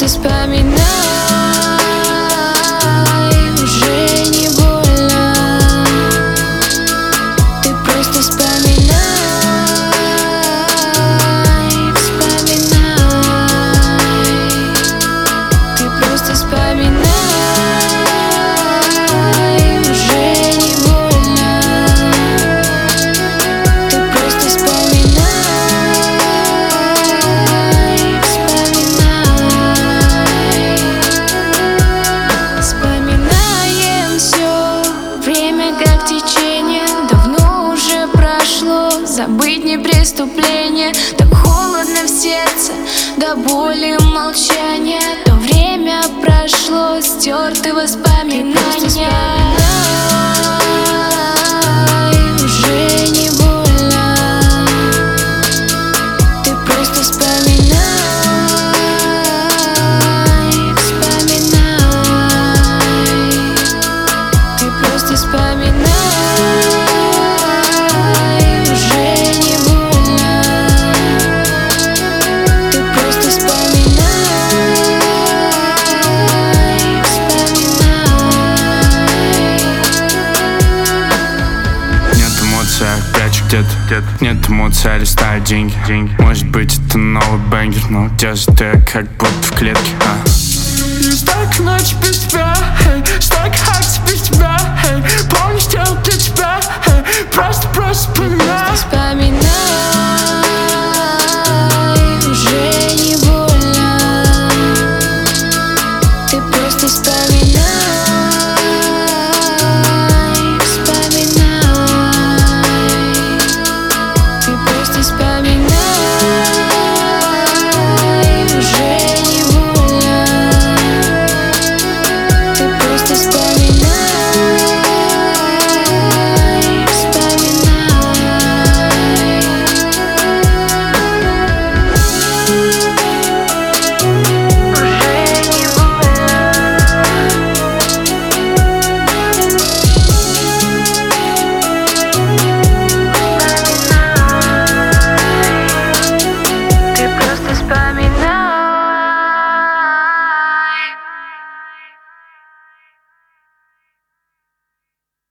просто вспоминай, уже не больно. Ты просто вспоминай, вспоминай. Ты просто вспоминай, уже не больно. Ты просто вспоминай, вспоминай. Вспоминаем все, время как течение давно уже прошло. Забыть не преступление, так холодно в сердце, до боли молчания. То время прошло, стерты воспоминания. Уже не больно. Ты просто вспоминай, вспоминай. Ты просто вспоминай, уже не больно. Ты просто вспоминай, вспоминай. Нет эмоций, опять где-то нет эмоций, а листаю деньги. Может быть это новый бэнгер, но где же ты, как будто в клетке, Столько ночь без тебя, столько акций без тебя. Полностью для тебя, просто вспоминай. Вспоминай.